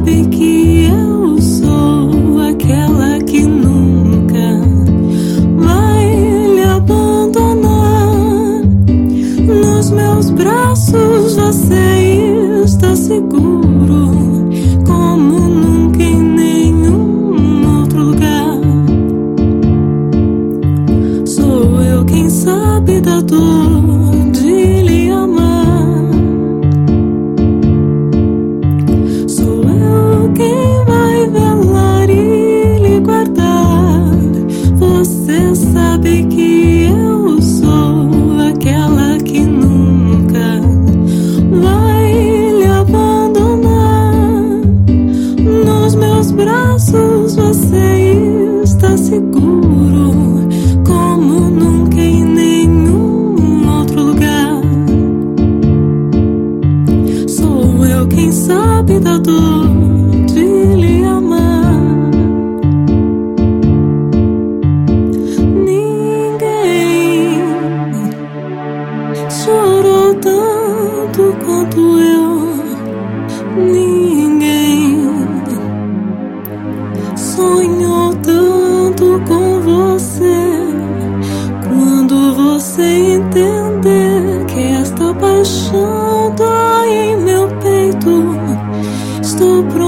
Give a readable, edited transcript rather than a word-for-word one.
sabe que eu sou aquela que nunca vai lhe abandonar. Nos meus braços você está seguro, como nunca em nenhum outro lugar. Sou eu quem sabe da dor de lhe amar. Sou eu quem vai velar e lhe guardar. Você sabe que eu sou aquela que nunca vai lhe abandonar. Nos meus braços você está seguro, como nunca em nenhum outro lugar. Sou eu quem sabe da dor de lhe amar. Ninguém chorou tanto quanto eu. Ninguém sonhou tanto com você. Quando você entender que esta paixão dói em meu peito, estou pronto